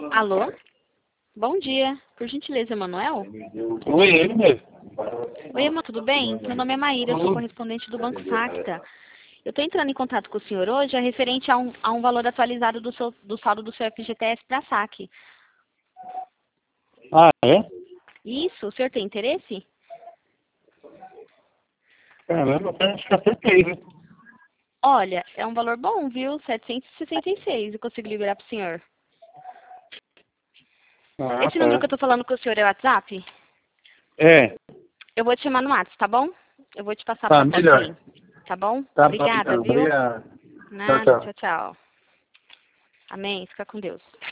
Alô? Bom dia. Por gentileza, Emanuel? Oi, ele mesmo. Oi, Ema, tudo bem? Meu nome é Maíra, eu sou correspondente do Banco Sacta. Eu estou entrando em contato com o senhor hoje, referente a um valor atualizado do saldo do seu FGTS para saque. Ah, é? Isso, o senhor tem interesse? Caramba, acho que acertei, né? Olha, é um valor bom, viu? 766, eu consigo liberar para o senhor. Ah, Esse número que eu tá. estou falando com o senhor é o WhatsApp? É, Eu vou te chamar no WhatsApp, tá bom? Eu vou te passar tá para foto aí, melhor. tá bom? Tá bom, Obrigada, então. viu? Obrigado. Tchau, Nada, tchau. tchau, tchau. Amém, fica com Deus.